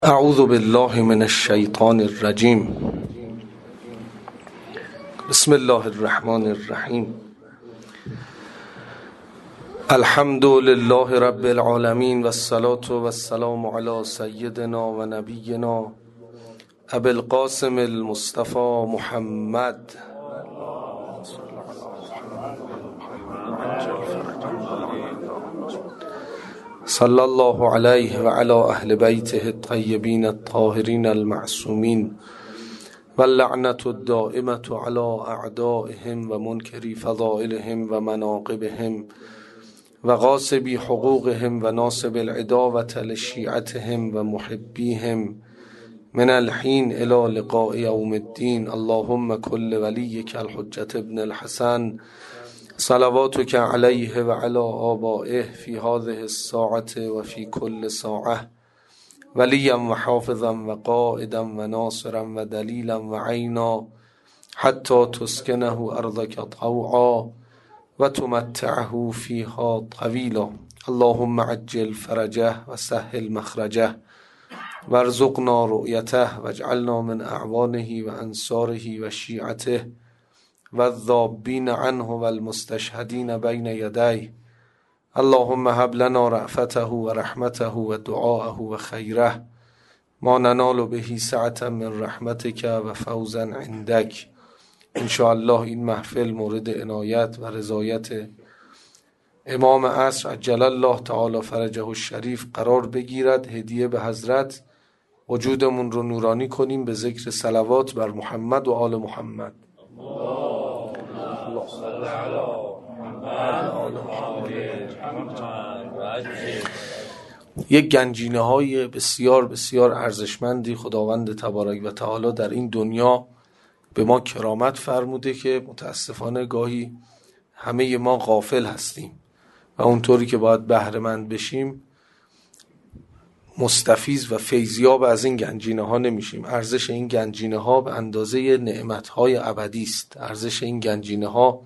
اعوذ بالله من الشیطان الرجیم. بسم الله الرحمن الرحیم. الحمد لله رب العالمین و الصلاة و السلام علی سیدنا و نبینا ابی القاسم المصطفى محمد صلی الله علیه و علی اهل بیته الطیبین الطاهرین المعصومین و اللعنة الدائمة علی اعدائهم و منکری فضائلهم و مناقبهم و غاصبی حقوقهم و ناصب العداوة لشیعتهم و محبیهم من الحین الی لقاء یوم الدین. اللهم کل ولیک الحجة ابن الحسن صلواتك علیه و علی آبائه فی هذه الساعة و فی کل ساعة ولیا و حافظا و قائدا و ناصرا و دلیلا و عینا حتی تسکنه ارضک طوعا و تمتعه فیها طویلا. اللهم عجل فرجه و سهل مخرجه وارزقنا رؤیته واجعلنا من اعوانه و انصاره و شیعته و الذابین عنه و المستشهدین بین یدیه. اللهم هب لنا رأفته و رحمته و دعاءه و خیره ما ننال به سعة من رحمتك و فوزا عندك. انشاءالله این محفل مورد عنایت و رضایت امام عصر عجل الله تعالی فرجه الشریف قرار بگیرد. هدیه به حضرت وجودمون رو نورانی کنیم به ذکر صلوات بر محمد و آل محمد. یک گنجینه های بسیار بسیار ارزشمندی خداوند تبارک و تعالی در این دنیا به ما کرامت فرموده که متاسفانه گاهی همه ما غافل هستیم و اونطوری که باید بهره مند بشیم مستفیض و فیضیاب از این گنجینه ها نمیشیم. ارزش این گنجینه ها به اندازه نعمت های ابدی است. ارزش این گنجینه ها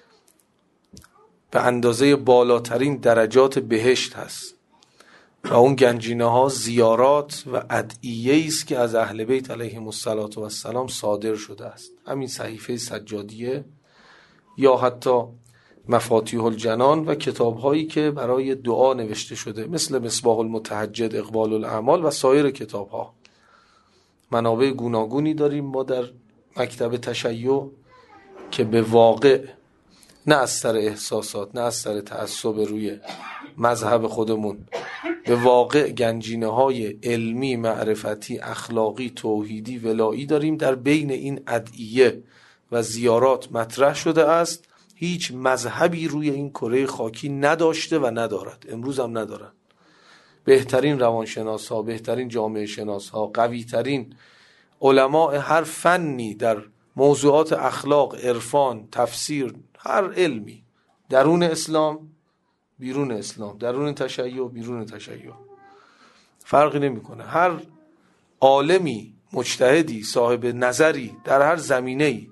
به اندازه بالاترین درجات بهشت هست و اون گنجینه ها زیارات و ادعیه است که از اهل بیت علیهم السلام صادر شده است. همین صحیفه سجادیه یا حتی مفاتیح الجنان و کتاب هایی که برای دعا نوشته شده مثل مصباح المتهجد، اقبال الاعمال و سایر کتاب ها. منابع گوناگونی داریم ما در مکتب تشیع که به واقع نه از سر احساسات نه از سر تعصب روی مذهب خودمون به واقع گنجینه های علمی، معرفتی، اخلاقی، توحیدی، ولایی داریم. در بین این ادعیه و زیارات مطرح شده است. هیچ مذهبی روی این کره خاکی نداشته و ندارد، امروز هم ندارد. بهترین روانشناس ها، بهترین جامعه شناس ها، قوی ترین علماء هر فنی در موضوعات اخلاق، عرفان، تفسیر، هر علمی، درون اسلام، بیرون اسلام، درون تشیع، بیرون تشیع، فرقی نمیکنه. هر عالمی، مجتهدی، صاحب نظری در هر زمینه‌ای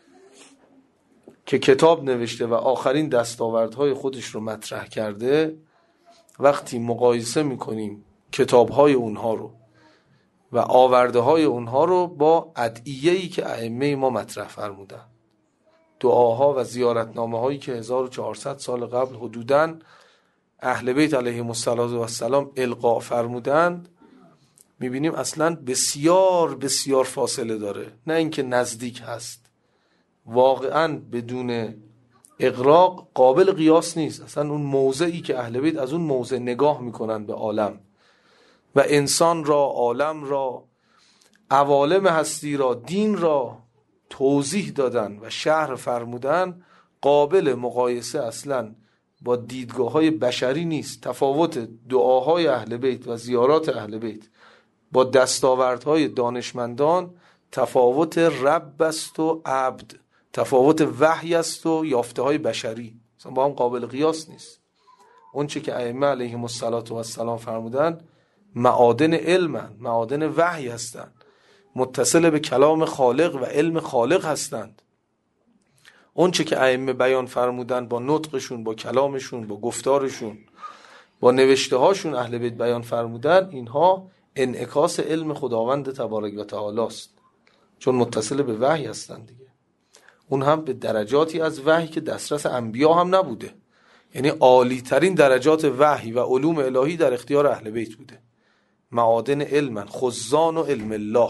که کتاب نوشته و آخرین دستاوردهای خودش رو مطرح کرده، وقتی مقایسه میکنیم کتابهای اونها رو و آورده های اونها رو با ادعیه‌ای که ائمه ما مطرح فرمودن، دعاها و زیارتنامه هایی که 1400 سال قبل حدوداً اهل بیت علیهم السلام القا فرمودند، میبینیم اصلا بسیار بسیار فاصله داره. نه اینکه نزدیک هست، واقعا بدون اغراق قابل قیاس نیست. اصلا اون موضعی که اهل بیت از اون موضع نگاه میکنن به عالم و انسان را، عالم را، عوالم هستی را، دین را توضیح دادن و شرح فرمودن، قابل مقایسه اصلا با دیدگاه‌های بشری نیست. تفاوت دعاهای اهل بیت و زیارات اهل بیت با دستاوردهای دانشمندان تفاوت رب است و عبد، تفاوت وحی است و یافته‌های بشری، اصلا با هم قابل قیاس نیست. اون چه که ائمه علیهم السلام فرمودن معادن علمن، معادن وحی هستند، متصل به کلام خالق و علم خالق هستند. اون چه که ائمه بیان فرمودن با نطقشون، با کلامشون، با گفتارشون، با نوشته هاشون اهل بیت بیان فرمودن، اینها انعکاس علم خداوند تبارک و تعالی است، چون متصل به وحی هستن دیگه. اون هم به درجاتی از وحی که دسترس انبیا هم نبوده، یعنی عالی ترین درجات وحی و علوم الهی در اختیار اهل بیت بوده. معادن علمن خزان و علم الله.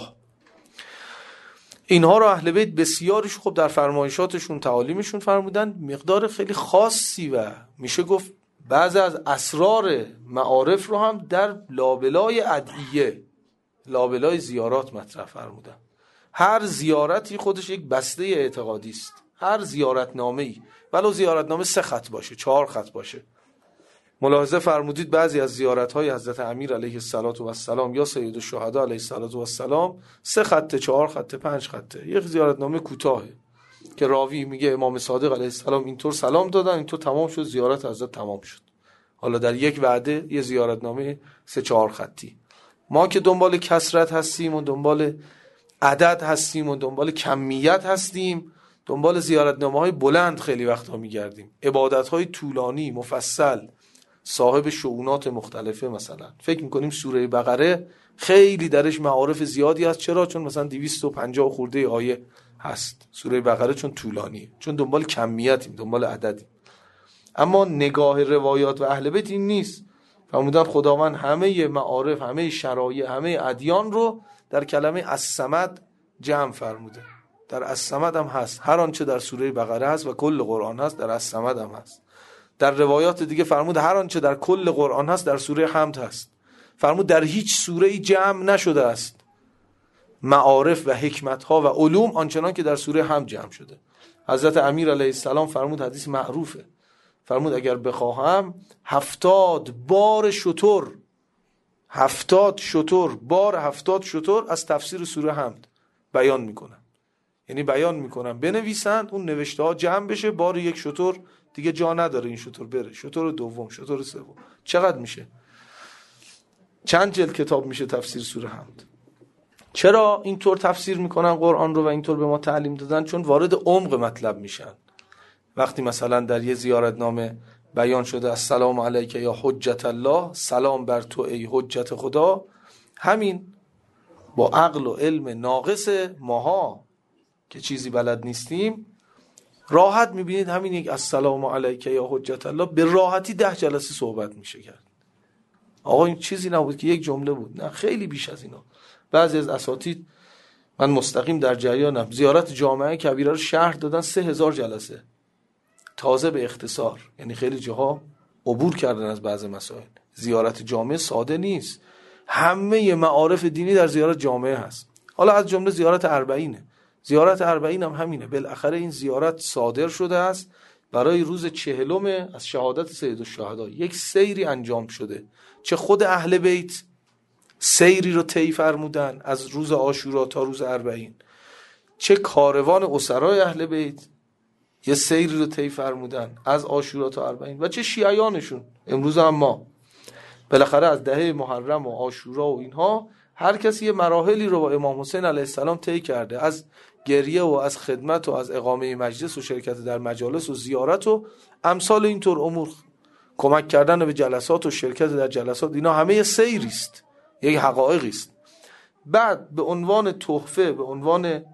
اینها رو اهل بیت بسیارش خب در فرمایشاتشون تعالیمشون فرمودن، مقدار خیلی خاصی و میشه گفت بعضی از اسرار معارف رو هم در لابلای ادعیه، لابلای زیارات مطرح فرمودن. هر زیارتی خودش یک بسته اعتقادی است، هر زیارتنامه‌ای ولو زیارتنامه 3 خط باشه 4 خط باشه. ملاحظه فرمودید بعضی از زیارت‌های حضرت امیر علیه السلام یا سید الشهدا علیه السلام 3 خط 4 خط 5 خطه، یک زیارتنامه کوتاهه که راوی میگه امام صادق علیه السلام اینطور سلام دادن، اینطور تمام شد، زیارت حضرت تمام شد. حالا در یک وعده یه زیارتنامه 3-4 خطی. ما که دنبال کثرت هستیم و دنبال عدد هستیم و دنبال کمیت هستیم، دنبال زیارتنامه‌های بلند خیلی وقتا میگردیم، عبادت‌های طولانی مفصل صاحب شؤونات مختلفه. مثلا فکر میکنیم سوره بقره خیلی درش معارف زیادی هست. چرا؟ چون مثلا 250 خورده آیه هست سوره بقره، چون طولانیه، چون دنبال کمیتیم، دنبال عددیم. اما نگاه روایات و اهل بیت این نیست. فرمودن خداوند همه معارف، همه شرایع، همه ادیان رو در کلمه الصمد جمع فرموده. در الصمد هم هست، هر آنچه در سوره بقره هست و کل قرآن هست در الصمد هم هست. در روایات دیگه فرمود هر آنچه در کل قرآن هست در سوره حمد هست. فرمود در هیچ سوره‌ای جمع نشده است معارف و حکمت‌ها و علوم آنچنان که در سوره حمد جمع شده. حضرت امیر علیه السلام فرمود، حدیث معروفه، فرمود اگر بخواهم 70 بار شتر، 70 شتر، بار 70 شتر از تفسیر سوره حمد بیان میکنم. یعنی بیان میکنم بنویسند، اون نوشته ها جمع بشه، بار یک شتر دیگه جا نداره، این شتر بره، شتر دوم، شتر سوم. چقدر میشه؟ چند جلد کتاب میشه تفسیر سوره حمد؟ چرا اینطور تفسیر میکنن قرآن رو و اینطور به ما تعلیم دادن؟ چون وارد عمق مطلب میشن. وقتی مثلا در یه زیارتنامه بیان شده السلام علیک یا حجت الله، سلام بر تو ای حجت خدا، همین با عقل و علم ناقص ماها که چیزی بلد نیستیم راحت میبینید همین یک السلام علیک یا حجت الله به راحتی 10 جلسه صحبت میشه کرد. آقا این چیزی نبود که یک جمله بود، نه خیلی بیش از اینا. بعضی از اساتید، من مستقیم در جریانم، زیارت جامعه کبیره رو شرح دادن 3000 جلسه تازه به اختصار، یعنی خیلی جاها عبور کردن از بعض مسائل. زیارت جامعه ساده نیست، همه معارف دینی در زیارت جامعه هست. حالا از جمله زیارت اربعینه. زیارت اربعین هم همینه، بالاخره این زیارت صادر شده است برای روز 40 از شهادت سید الشهدا. یک سیری انجام شده، چه خود اهل بیت سیری رو طی فرمودن از روز عاشورا تا روز اربعین، چه کاروان اسرای اهل بیت یه سیری رو طی فرمودن از عاشورا تا اربعین، و چه شیعیانشون امروز هم ما. بالاخره از دهه محرم و عاشورا و اینها هر کسی یه مراحلی رو با امام حسین علیه السلام طی کرده، از گریه و از خدمت و از اقامه مجلس و شرکت در مجالس و زیارت و امثال اینطور امور، کمک کردن به جلسات و شرکت در جلسات، اینا همه یه سیری است، یک حقایقی است. بعد به عنوان تحفه، به عنوان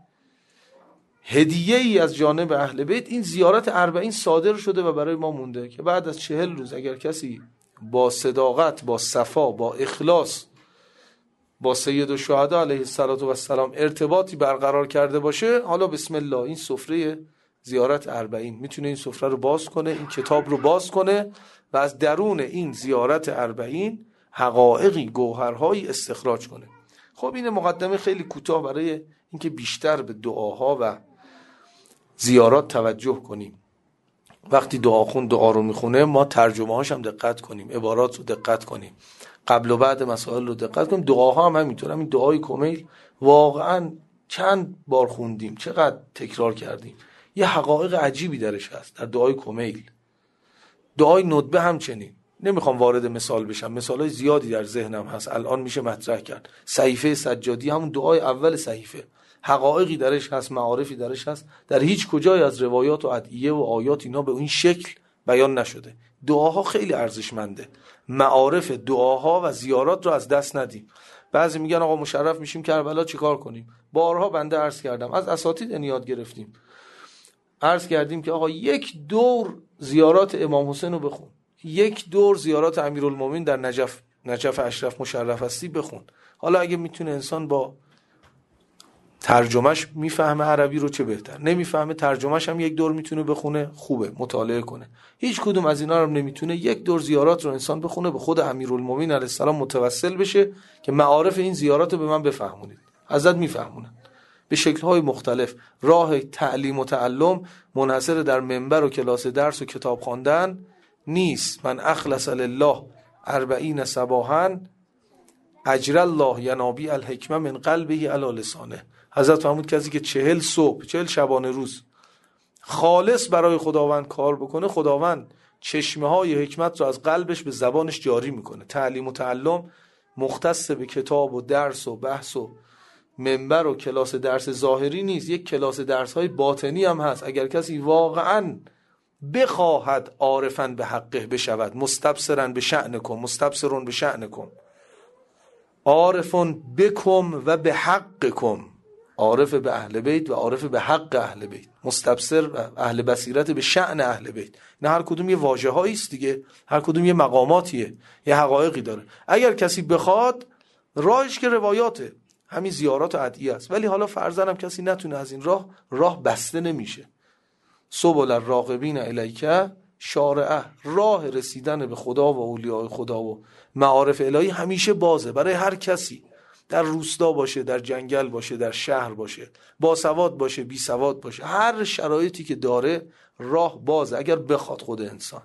هدیه‌ای از جانب اهل بیت این زیارت اربعین صادر شده و برای ما مونده که بعد از 40 روز اگر کسی با صداقت، با صفا، با اخلاص با سید الشهدا علیه السلام ارتباطی برقرار کرده باشه، حالا بسم الله این سفره زیارت اربعین میتونه این سفره رو باز کنه، این کتاب رو باز کنه و از درون این زیارت اربعین حقایقی، گوهرهایی استخراج کنه. خب این مقدمه خیلی کوتاه برای اینکه بیشتر به دعاها و زیارات توجه کنیم. وقتی دعاخون دعا رو میخونه ما ترجمه هاش هم دقت کنیم، عبارات رو دقت کنیم، قبل و بعد مسائل رو دقت کنیم. دعاها هم همینطور. همین دعای کمیل واقعا چند بار خوندیم، چقدر تکرار کردیم، یه حقایق عجیبی درش هست در دعای کمیل. دعای ندبه همچنین. نمیخوام وارد مثال بشم، مثالای زیادی در ذهنم هست الان میشه مطرح کرد. صحیفه سجادی همون دعای اول صحیفه، حقایقی درش هست، معارفی درش هست، در هیچ کجای از روایات و ادعیه و آیات اینا به این شکل بیان نشده. دعاها خیلی ارزشمنده، معارف دعاها و زیارات رو از دست ندیم. بعضی میگن آقا مشرف میشیم کربلا چیکار کنیم؟ بارها بنده عرض کردم، از اساتید این یاد گرفتیم، عرض کردیم که آقا یک دور زیارات امام حسین رو بخون، یک دور زیارات امیرالمومنین در نجف اشرف مشرف هستی بخون. حالا اگه میتونه انسان با ترجمهش میفهمه عربی رو چه بهتر، نمیفهمه ترجمهش هم یک دور میتونه بخونه، خوبه مطالعه کنه. هیچ کدوم از اینا رو نمیتونه، یک دور زیارات رو انسان بخونه، به خود امیرالمومنین علیه السلام متوسل بشه که معارف این زیارات رو به من بفهمونید. حضرت میفهمونن به شکل‌های مختلف. راه تعلیم و تعلم منحصر در منبر و کلاس درس و کتاب خواندن نیست. من اخلص لله 40 صباحا اجر الله ینابیع الحکمه من قلبه علی لسانه. حضرت فرمود کسی که 40 صبح 40 شبانه روز خالص برای خداوند کار بکنه، خداوند چشمه‌های حکمت رو از قلبش به زبانش جاری میکنه. تعلیم و تعلم مختص به کتاب و درس و بحث و منبر و کلاس درس ظاهری نیست، یک کلاس درس‌های باطنی هم هست. اگر کسی واقعاً بخواهد عارفاً به حقه بشود، مستبصراً به شأنکم، مستبصرون به شأنکم، عارفون بکم و به حقکم، عارف به اهل بیت و عارف به حق اهل بیت، مستبصر و اهل بصیرت به شأن اهل بیت. نه هر کدوم یه واژه‌هایی است دیگه، هر کدوم یه مقاماتیه، یه حقایقی داره. اگر کسی بخواد راهش که روایاته، همین زیارات و ادعیه است. ولی حالا فرضاً هم کسی نتونه از این راه بسته نمیشه. سبل الراغبین الیک شارعه، راه رسیدن به خدا و اولیاء خدا و معارف الهی همیشه بازه برای هر کسی، در روستا باشه، در جنگل باشه، در شهر باشه، با سواد باشه، بی سواد باشه، هر شرایطی که داره راه بازه اگر بخواد خود انسان.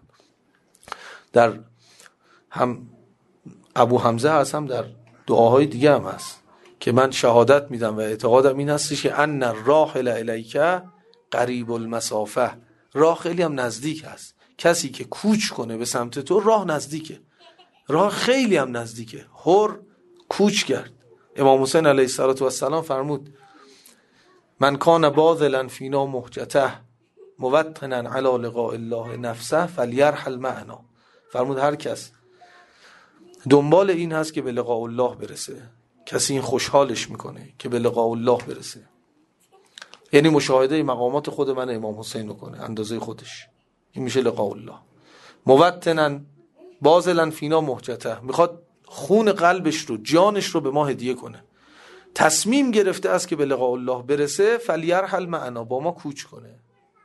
در هم ابو حمزه هست، هم در دعاهای دیگه هم هست که من شهادت میدم و اعتقادم این هستش که ان الراحل الیک قریب المسافه، راه خیلی هم نزدیک هست. کسی که کوچ کنه به سمت تو راه نزدیکه، راه خیلی هم نزدیکه. هر کوچ کرد. امام حسین علیه السلام فرمود من کان باذلا فینا مهجته موطنا علی لقاء الله نفسه فلیرحل معنا. فرمود هر کس دنبال این هست که به لقاء الله برسه، کسی این خوشحالش میکنه که به لقاء الله برسه، یعنی مشاهده مقامات خود من امام حسین رو کنه اندازه خودش، این میشه لقاء الله. موطنا باذلا فینا مهجته، میخواد خون قلبش رو، جانش رو به ما هدیه کنه، تصمیم گرفته است که به لقاء الله برسه، فلیرحل معنا، با ما کوچ کنه.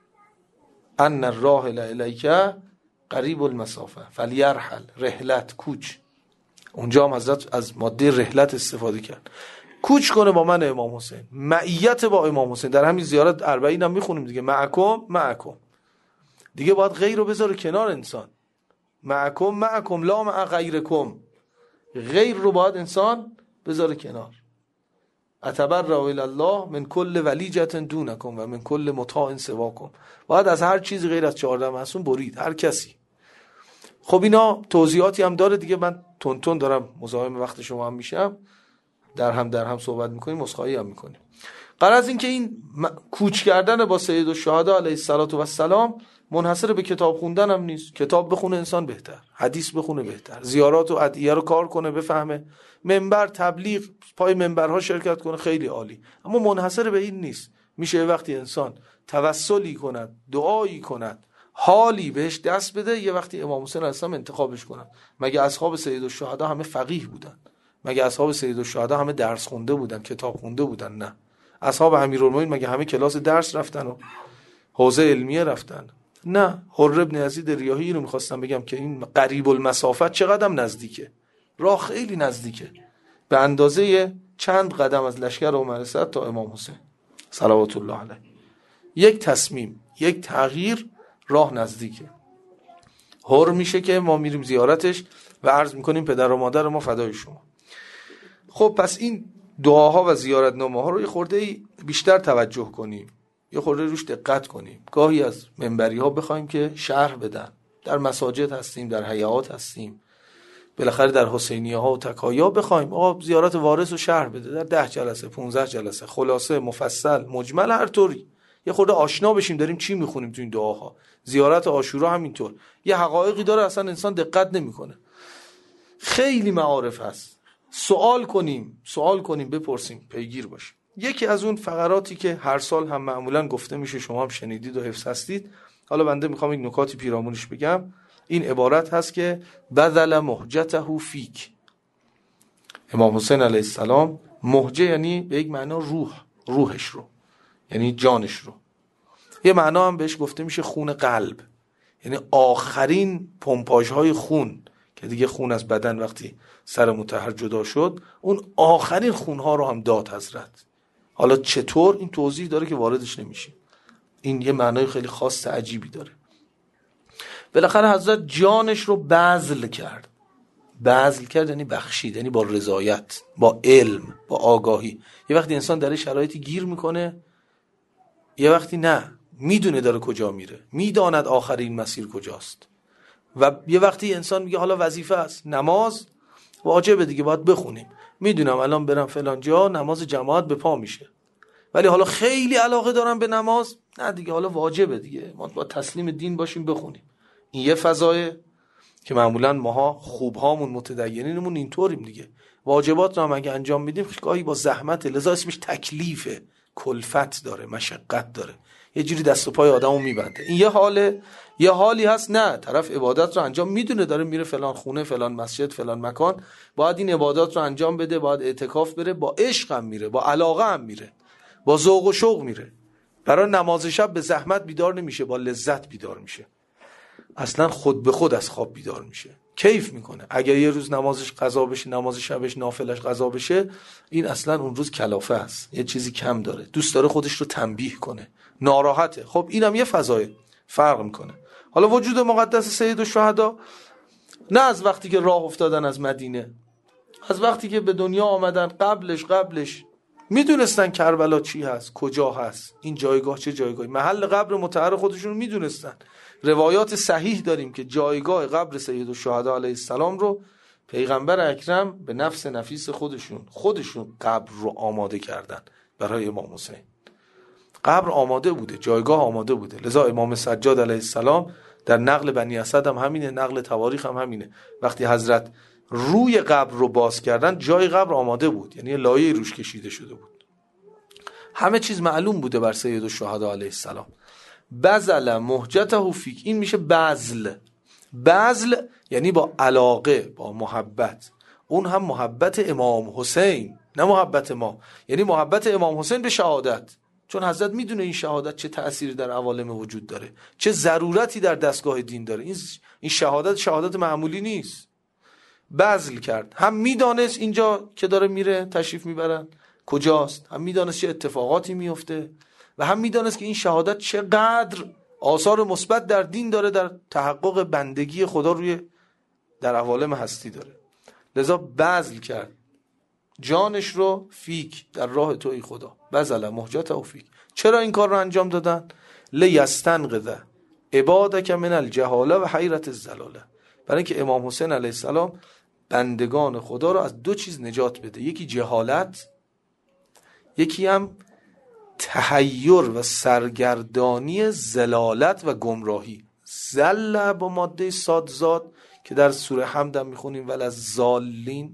ان الراحل الیک قریب المسافه فلیرحل، رحلت، کوچ. اونجا هم حضرت از ماده رحلت استفاده کرد، کوچ کنه با من امام حسین، معیت با امام حسین. در همین زیارت 40 هم میخونیم دیگه، معکم دیگه باید غیر رو بذاره کنار انسان. معکم لا مع غیرکم، غیر رو باید انسان بذاره کنار. اتبرأ الی الله من کل ولیجة دونکم و من کل مطاع سواکم، باید از هر چیزی غیر از 14 معصوم برید، هر کسی. خب اینا توضیحاتی هم داره دیگه، من تون دارم مزاحم وقت شما هم میشم، در هم صحبت میکنیم، مسخایی هم میکنیم. غرض این که این کوچ کردن با سید الشهدا علیه السلام منحصر به کتاب خوندن هم نیست. کتاب بخونه انسان بهتر، حدیث بخونه بهتر، زیارات و ادعیه رو کار کنه بفهمه، منبر، تبلیغ، پای منبرها شرکت کنه، خیلی عالی. اما منحصر به این نیست. میشه وقتی انسان توسلی کند، دعایی کند، حالی بهش دست بده، یه وقتی امام حسین علیه السلام انتخابش کنن. مگه اصحاب سید الشهدا همه فقیه بودن؟ مگه اصحاب سید الشهدا همه درس خونده بودن، کتاب خونده بودن؟ نه. اصحاب امیرالمومنین مگه همه کلاس درس رفتن و حوزه علمیه رفتن؟ نه. حر ابن یزید ریاحی رو میخواستم بگم که این قریب المسافت چقدرم نزدیکه، راه خیلی نزدیکه، به اندازه چند قدم از لشکر عمر اسد تا امام حسین صلوات الله علیه. یک تصمیم، یک تغییر، راه نزدیکه. حر میشه که ما میریم زیارتش و عرض میکنیم پدر و مادر ما فدای شما. خب پس این دعاها و زیارتنامه ها رو یه خورده بیشتر توجه کنیم، یه خورده روش دقت کنیم. گاهی از منبری ها بخوایم که شرح بدن، در مساجد هستیم، در حیات هستیم، بالاخره در حسینیه ها و تکایا بخوایم آقا زیارت وارث رو شرح بده در 10 جلسه 15 جلسه، خلاصه، مفصل، مجمل، هر طوری یه خورده آشنا بشیم داریم چی میخونیم تو این دعاها. زیارت عاشورا همینطور، یه حقایقی داره اصلا انسان دقت نمیکنه. خیلی معارف هست، سوال کنیم بپرسیم، پیگیر باشیم. یکی از اون فقراتی که هر سال هم معمولا گفته میشه، شما هم شنیدید و حفظ هستید، حالا بنده میخوام یک نکاتی پیرامونش بگم. این عبارت هست که بذل مهجته فیک. امام حسین علیه السلام، مهجه یعنی به یک معنا روحش رو، یعنی جانش رو. یه معنا هم بهش گفته میشه خون قلب، یعنی آخرین پمپاژهای خون که دیگه خون از بدن وقتی سر مطهر جدا شد، اون آخرین خونها رو هم داد حضرت. حالا چطور، این توضیح داره که واردش نمیشه. این یه معنای خیلی خاص عجیبی داره. بالاخره حضرت جانش رو بذل کرد یعنی بخشید، یعنی با رضایت، با علم، با آگاهی. یه وقتی انسان در شرایطی گیر میکنه، یه وقتی نه، میدونه داره کجا میره، میداند آخرین مسیر کجاست. و یه وقتی انسان میگه حالا وظیفه است، نماز واجبه دیگه، باید بخونیم، میدونم الان برم فلان جا نماز جماعت به پا میشه، ولی حالا خیلی علاقه دارم به نماز، نه دیگه حالا واجبه دیگه، ما باید تسلیم دین باشیم بخونیم. این یه فضایه که معمولا ماها خوبهامون متدینینمون اینطوریم دیگه. واجبات رو هم اگه انجام میدیم گاهی با زحمت، لذا اسمش تکلیفه، کلفت داره، مشقت داره، یه جوری دست و پای آدمو میبنده. این یه حالی هست نه، طرف عبادت رو انجام میدونه، داره میره فلان خونه، فلان مسجد، فلان مکان، باید این عبادات رو انجام بده، باید اعتکاف بره، با عشق هم میره، با علاقه هم میره، با ذوق و شوق میره. برای نماز شب به زحمت بیدار نمیشه، با لذت بیدار میشه، اصلا خود به خود از خواب بیدار میشه، کیف میکنه. اگر یه روز نمازش قضا بشه، نماز شبش نافلش قضا بشه، این اصلا اون روز کلافه است، یه چیزی کم داره، دوست داره خودش رو تنبیه کنه، ناراحته. خب اینم یه فضای فرق میکنه. حالا وجود مقدس سید الشهدا، نه از وقتی که راه افتادن از مدینه، از وقتی که به دنیا آمدن، قبلش میدونستن کربلا چی هست، کجا هست، این جایگاه چه جایگاهی، محل قبر مطهر خودشون میدونستن. روایات صحیح داریم که جایگاه قبر سید الشهدا علیه السلام رو پیغمبر اکرم به نفس نفیس خودشون قبر رو آماده کردن برای امام حسین. قبر آماده بوده، جایگاه آماده بوده. لذا امام سجاد علیه السلام در نقل بنی اسد هم همینه، نقل تواریخ هم همینه، وقتی حضرت روی قبر رو باز کردن، جای قبر آماده بود، یعنی لایه روش کشیده شده بود، همه چیز معلوم بوده بر سید الشهدا علیه السلام. بذل مهجته فیک، این میشه بذل یعنی با علاقه، با محبت. اون هم محبت امام حسین، نه محبت ما، یعنی محبت امام حسین به شهادت، چون حضرت میدونه این شهادت چه تأثیری در عوالم وجود داره، چه ضرورتی در دستگاه دین داره. این شهادت معمولی نیست. بذل کرد، هم میدانست اینجا که داره میره تشریف میبرن کجاست، هم میدانست چه اتفاقاتی میفته، و هم میدانست که این شهادت چقدر آثار مثبت در دین داره، در تحقق بندگی خدا در عوالم هستی داره. لذا بذل کرد جانش رو فیک، در راه توی خدا. بذل مهجته فیک. چرا این کار رو انجام دادن؟ لیستنقذ عبادک من الجهاله و حیرت الضلاله. برای اینکه امام حسین علیه السلام بندگان خدا رو از دو چیز نجات بده، یکی جهالت، یکی هم تحیر و سرگردانی زلالت و گمراهی. زل با ماده صادزاد که در سوره حمد هم میخونیم وللضالین،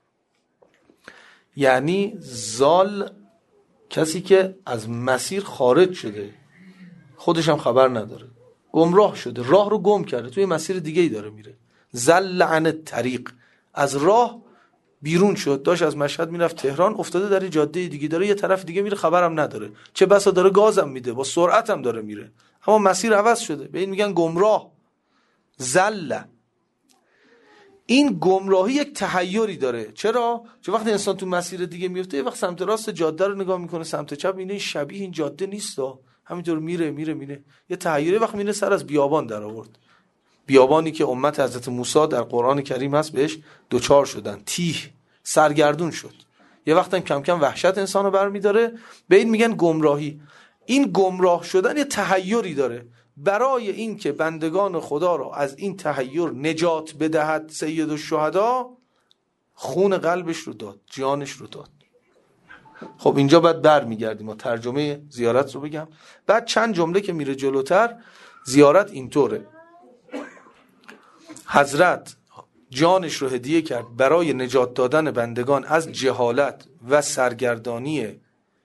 یعنی زال کسی که از مسیر خارج شده، خودش هم خبر نداره، گمراه شده، راه رو گم کرده، توی مسیر دیگه‌ای داره میره. زل عن الطریق، از راه بیرون شد، داشت از مشهد میرفت تهران، افتاده در جاده دیگه، داره یه طرف دیگه میره، خبرم نداره، چه بسا داره گازم میده، با سرعت هم داره میره، اما مسیر عوض شده، به این میگن گمراه. زل، این گمراهی یک تحیری داره. چرا؟ چون وقتی انسان تو مسیر دیگه میفته، یه وقت سمت راست جاده رو نگاه میکنه، سمت چپ اینه شبیه این جاده نیستا، همینطور میره، یه تحیری وقت میره سر از بیابان در آورد، بیابانی که امت حضرت موسی در قرآن کریم هست بهش دوچار شدن، تیه، سرگردون شد، یه وقت هم کم کم وحشت انسانو برمیداره، به این میگن گمراهی. این گمراه شدن یه تحیری داره. برای این که بندگان خدا را از این تحیر نجات بدهد، سید الشهدا خون قلبش رو داد، جانش رو داد. خب اینجا بعد برمیگردیم و ترجمه زیارت رو بگم، بعد چند جمله که میره جلوتر. زیارت اینطوره: حضرت جانش رو هدیه کرد برای نجات دادن بندگان از جهالت و سرگردانی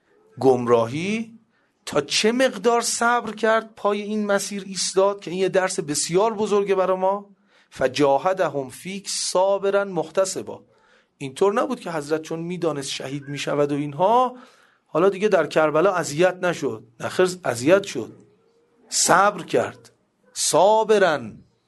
گمراهی، تا چه مقدار صبر کرد پای این مسیر ایستاد که این یه درس بسیار بزرگه برای ما. فجاهدهم فیک صابرا محتسبا. اینطور نبود که حضرت چون میدانست شهید میشود و اینها حالا دیگه در کربلا اذیت نشد، نخیر اذیت شد، صبر کرد. صابرا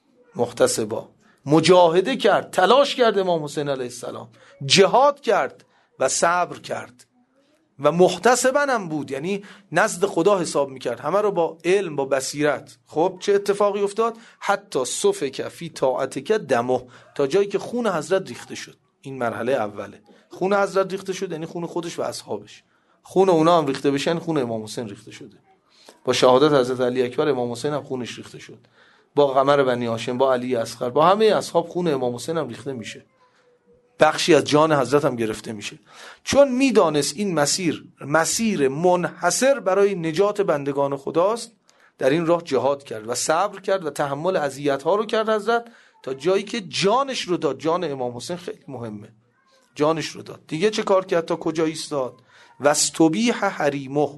محتسبا، مجاهده کرد، تلاش کرد امام حسین علیه السلام، جهاد کرد و صبر کرد و محتسبا هم بود، یعنی نزد خدا حساب میکرد، همه رو با علم، با بصیرت. خب چه اتفاقی افتاد؟ حتی صفک فی طاعتک دمه، تا جایی که خون حضرت ریخته شد. این مرحله اوله. خون حضرت ریخته شد یعنی خون خودش و اصحابش. خون اونا هم ریخته بشن، خون امام حسین ریخته شده. با شهادت حضرت علی اکبر امام حسین هم خونش ریخته شد. با قمر بنی هاشم، با علی اصغر، با همه اصحاب خون امام حسین هم ریخته میشه. بخشی از جان حضرت هم گرفته میشه. چون میدانست این مسیر منحصر برای نجات بندگان خداست، در این راه جهاد کرد و صبر کرد و تحمل اذیت ها رو کرد حضرت، تا جایی که جانش رو داد. جان امام حسین خیلی مهمه، جانش رو داد. دیگه چه کار کرد تا کجا ایستاد؟ واستبیح حریمه،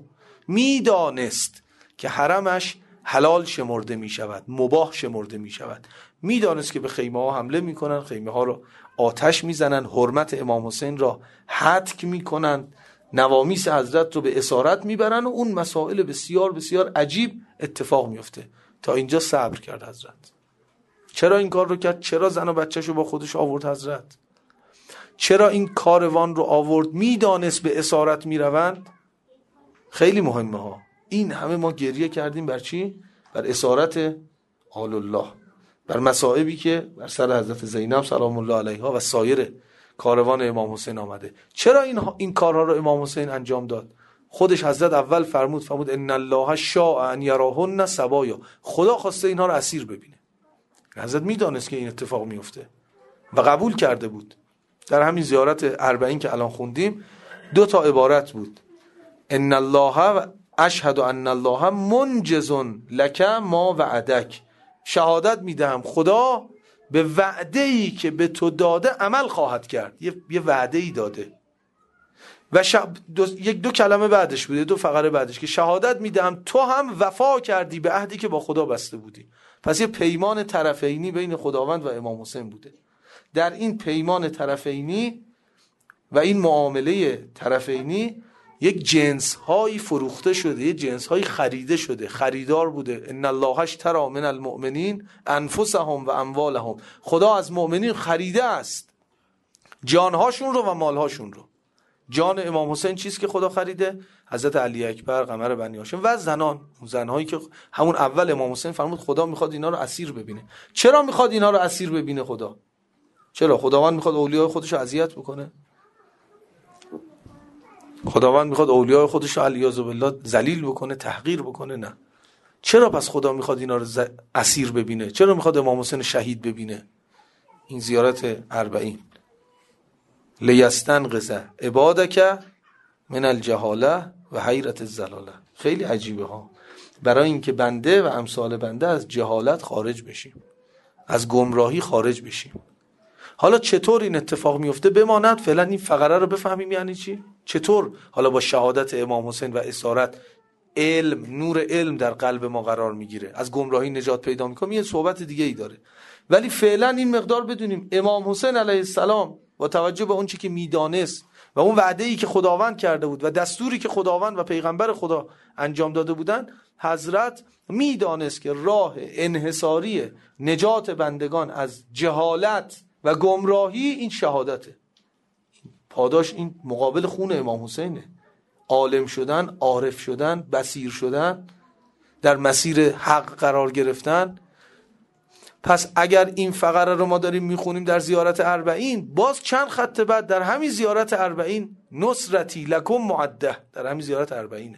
میدانست که حرمش حلال شمرده می شود، مباح شمرده می شود. میدانست که به خیمه ها حمله می کنن، خیمه ها رو آتش می زنن، حرمت امام حسین را هتک می کنن، نوامیس حضرت رو به اسارت می برن و اون مسائل بسیار بسیار عجیب اتفاق می افته. تا اینجا صبر کرد حضرت. چرا این کار رو کرد؟ چرا زن و بچه‌ش رو با خودش آورد حضرت؟ چرا این کاروان رو آورد؟ میدانست به اسارت می روند. خیلی مهمه ها. این همه ما گریه کردیم بر چی؟ بر اسارت آل الله، بر مصائبی که بر سر حضرت زینب سلام الله علیها و سایر کاروان امام حسین آمده. چرا این کارها رو امام حسین انجام داد؟ خودش حضرت اول فرمود ان الله شاء ان یراهن سبایا، خدا خواسته اینها رو اسیر ببینه. حضرت میدانست که این اتفاق میفته و قبول کرده بود. در همین زیارت 40 که الان خوندیم 2 تا عبارت بود: ان الله اشهد ان الله منجز لک ما وعدک، شهادت میدهم خدا به وعده‌ای که به تو داده عمل خواهد کرد. یه وعده‌ای داده. و دو کلمه بعدش بوده، 2 فقره بعدش، که شهادت میدهم تو هم وفا کردی به عهدی که با خدا بسته بودی. پس یه پیمان طرفینی بین خداوند و امام حسین بوده. در این پیمان طرفینی و این معامله طرفینی یک جنس هایی فروخته شده، یک جنس هایی خریده شده، خریدار بوده. ان الله اشتری من المؤمنین انفسهم و اموالهم، خدا از مؤمنین خریده است جانهاشون رو و مالهاشون رو. جان امام حسین چیست که خدا خریده؟ حضرت علی اکبر، قمر بنی هاشم و زنهایی که همون اول امام حسین فرمود خدا میخواد اینا رو اسیر ببینه. چرا میخواد اینا رو اسیر ببینه خدا؟ چرا خداوند میخواد اولیای خودش رو اذیت بکنه؟ خداوند میخواد اولیای خودش رو علیاذ بالله ذلیل بکنه، تحقیر بکنه؟ نه. چرا پس خدا میخواد اینا رو اسیر ببینه؟ چرا میخواد امام حسین شهید ببینه؟ این زیارت 40 لیستنقذ عبادک من الجهاله و حیرت الضلاله. خیلی عجیبه ها. برای اینکه بنده و امثال بنده از جهالت خارج بشیم، از گمراهی خارج بشیم. حالا چطور این اتفاق میفته؟ بماند فعلا این فقره رو بفهمیم یعنی چی. چطور حالا با شهادت امام حسین و اسارت علم، نور علم در قلب ما قرار میگیره، از گمراهی نجات پیدا میکنیم. یه صحبت دیگه ای داره، ولی فعلا این مقدار بدونیم امام حسین علیه السلام با توجه به اون چی که میدانست و اون وعده‌ای که خداوند کرده بود و دستوری که خداوند و پیغمبر خدا انجام داده بودن، حضرت میدانست که راه انحصاری نجات بندگان از جهالت و گمراهی این شهادته. پاداش این مقابل خون امام حسینه. عالم شدن، عارف شدن، بصیر شدن، در مسیر حق قرار گرفتن. پس اگر این فقره رو ما داریم میخونیم در زیارت 40، باز چند خط بعد در همین زیارت 40 نصرتی لکم معده، در همین زیارت 40.